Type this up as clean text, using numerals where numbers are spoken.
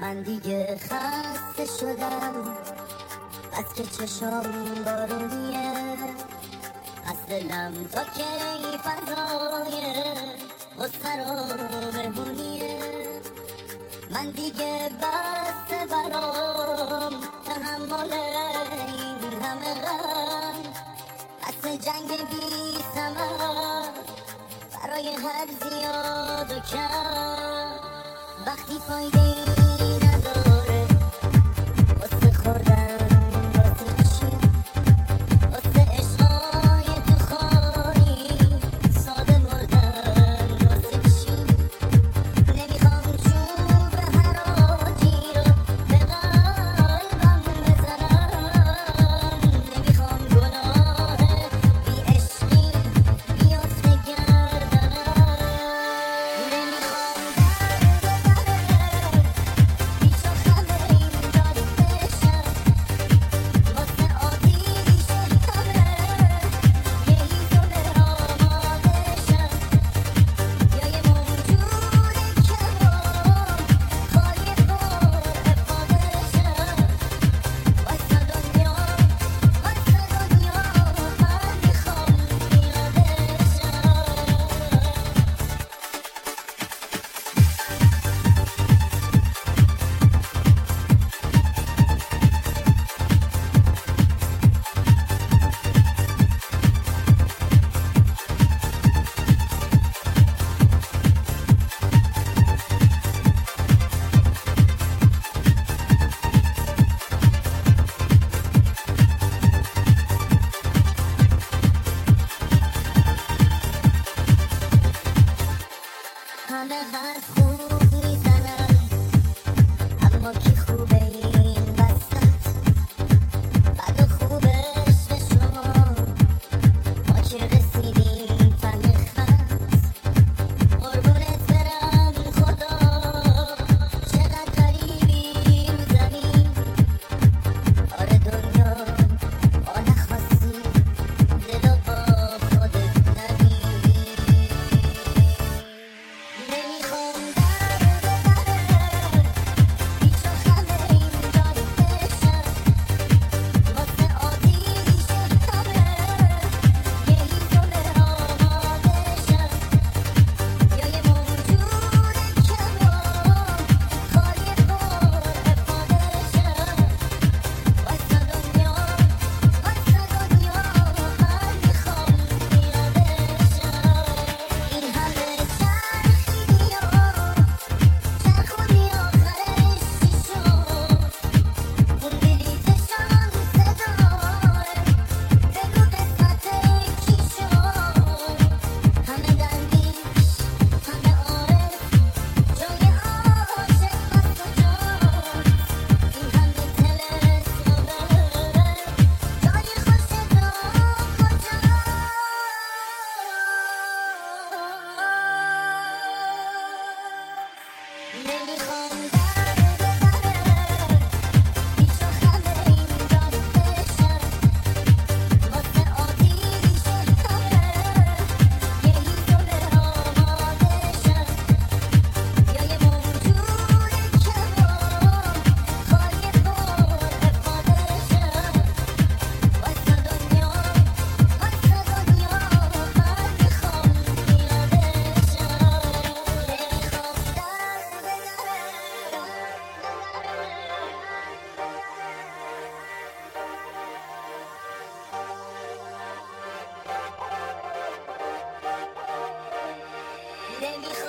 من دیگه خسته شدم از که چشام بارونیه، از دلم تا که ای فضای غصه رو بهونیه. من دیگه بسته برام تحمل این همه غم، بس جنگ بی ثمر برای هر زیاد و کم. وقتی فایده ای نداره واسه خوردن واسه چی، واسه عشقای تو خالی ساده مردن واسه چی. نمیخوام چوب حراجی رو به قلبم بزنم، نمیخوام گناه بی عشقی بیافته گردنم، نمیخوام همه حرف خوب میزنن، اما کی خوبه این وسط؟ بد و خوبش به شما ما که رسیدیم ته خط. قربونت برم خدا چقدر غریبی رو زمین. آره دنیا با نخواستی دل و با خودت نبینی. نمیخوام درد بره هیچ و خمه این داری بشم، واسه آتیش همه یه هیزم آمادشم، یا یه موجود کمان خالی پر افادشم. واسه دنیا من میخوام پیادهشم. این همه چرخیدی و چرخونی آخرش چی شد؟ اون بلیت شانس دار بگو قسمت کی شد؟ همه درویش همه عارف جای عاشق بس کجاست؟ این همه طلسم و غیره جای خوش تو کجاست؟ نمیخوام درد بره هیچ و خمه این داری بشم، واسه آتیش همه یه هیزم آمادشم، یا یه موجود کمان خالی پر افادشم. واسه دنیا من میخوام پیادهشم. نمیخوام درد بره.